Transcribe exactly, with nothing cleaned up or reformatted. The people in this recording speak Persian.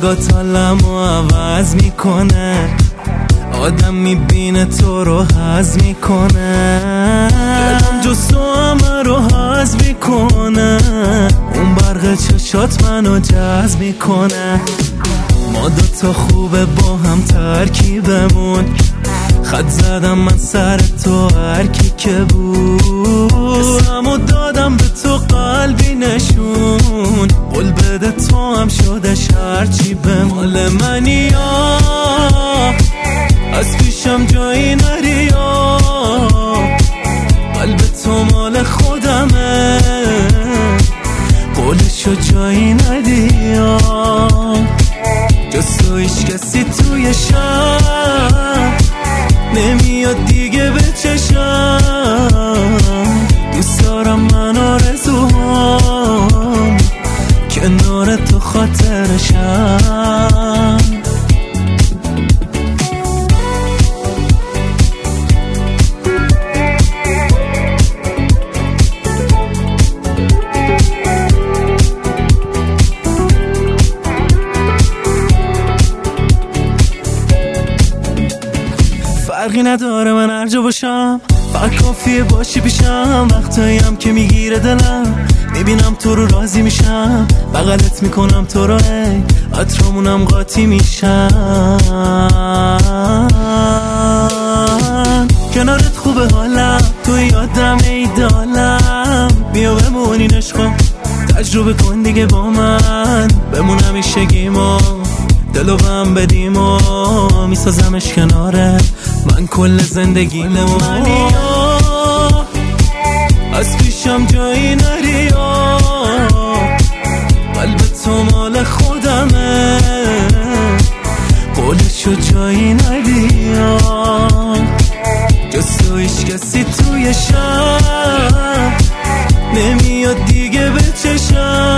نگات حالمو عوض میکنه، آدم میبینه تو رو حز میکنه، دلم جز تو همه رو حز میکنه، اون برق چشات منو جذب میکنه. ما دوتا خوبه با هم ترکیبمون، خط زدم من سر تو هر کی که بود، اسمو دادم به تو قلبی نشون، قول بده تو هم شده هرچی به مال منی یا از پیشم جایی نری یا قلب تو مال خودمه، قولشو جایی ندی یا جز تو هیچ کسی توی شهر نمیاد دیگه به چشم، دوست دارم من آرزوام کنار تو خاطرشم. فرقی نداره من هر جا باشم، فقط کافیه باشی پیشم، وقتایی هم که میگیره دلم میبینم تو رو راضی میشم، بغلت میکنم تو رو ای عطرامونم قاطی میشم، کنارت خوبه حالم تو یادم ایدالم، بیا بمونین عشقم تجربه کن دیگه با من، بمون همیشگی ما دلو غم بدیم و میسازمش کناره من کل زندگی نمانی از پیشم جایی نری یا قلب تو مال خودمه، قولشو جایی ندی یا جز تو هیچ کسی توی شهر نمیاد دیگه به چشم.